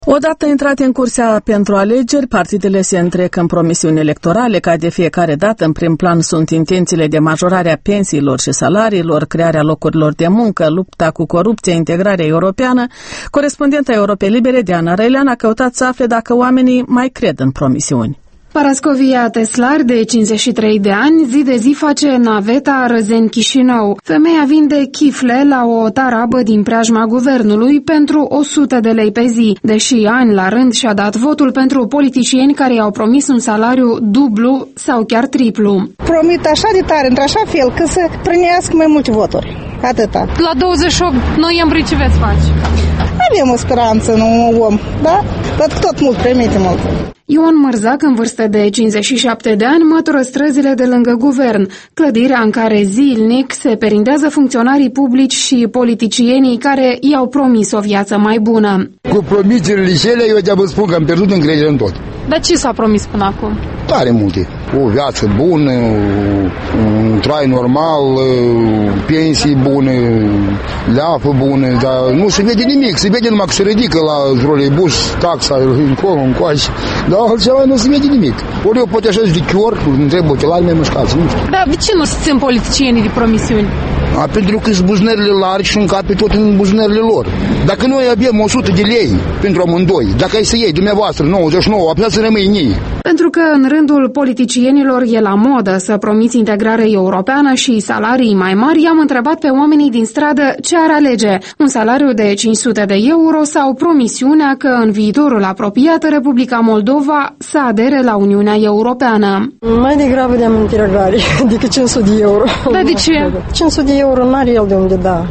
Odată intrate în cursa pentru alegeri, partidele se întrec în promisiuni electorale, ca de fiecare dată în prim plan sunt intențiile de majorare a pensiilor și salariilor, crearea locurilor de muncă, lupta cu corupția, integrarea europeană. Corespondenta Europei Libere, Diana Răilean, a căutat să afle dacă oamenii mai cred în promisiuni. Parascovia Teslar, de 53 de ani, zi de zi face naveta Răzeni-Chișinău. Femeia vinde chifle la o tarabă din preajma guvernului pentru 100 de lei pe zi, deși ani la rând și-a dat votul pentru politicieni care i-au promis un salariu dublu sau chiar triplu. Promit așa de tare, într-așa fel, că să primească mai multe voturi. Atâta. La 28 noiembrie ce veți face? Avem o speranță, nu om, da? Dar tot mult, primite mult. Ion Mărzac, în vârstă de 57 de ani, mătură străzile de lângă guvern, clădirea în care zilnic se perindează funcționarii publici și politicienii care i-au promis o viață mai bună. Cu promiterile cele, eu te-am spun că am pierdut încredere în tot. Dar ce s-a promis până acum? Tare multe. O viață bună, un trai normal, pensii bune, leapă bună, dar nu se vede nimic. Se vede numai că se ridică la troleibus, taxa, încolo, încoace, dar altceva nu se vede nimic. Ori eu pot așa de chior, întreb ochelari mai mușcați, nu știu. Dar de ce nu se țin politicienii de promisiuni? Pentru că sunt buzunările largi și încape tot în buzunările lor. Dacă noi avem 100 de lei pentru amândoi, dacă ai să iei dumneavoastră 99, apoi să rămâi nii. Pentru că în rândul politicienilor e la modă să promiți integrare europeană și salarii mai mari, i-am întrebat pe oamenii din stradă ce ar alege, un salariu de 500 de euro sau promisiunea că în viitorul apropiat Republica Moldova să adere la Uniunea Europeană. Mai degrabă de integrare decât 500 de euro. Dar de ce? 500 de euro n-are el de unde da.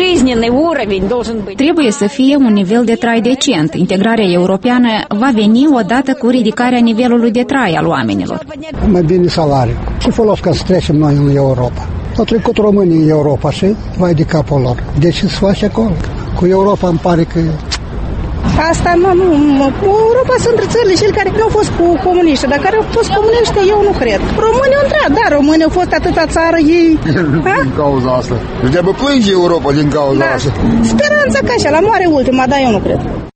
Trebuie să fie un nivel de trai decent. Integrarea europeană va veni odată cu ridicarea nivelului de trai al oamenilor. Mai bine salariu. Ce folos ca să trecem noi în Europa? Au trecut românii în Europa și vai de capul lor. De ce se face acolo? Cu Europa îmi pare că... Asta nu. Europa sunt țările cele care nu au fost cu comuniști, dar care au fost comuniști, eu nu cred. Românii au intrat, da, românii au fost atâta țară ei. Din cauza asta. Deci de-abia plânge Europa din cauza asta. Speranța ca așa, la moare ultima, dar eu nu cred.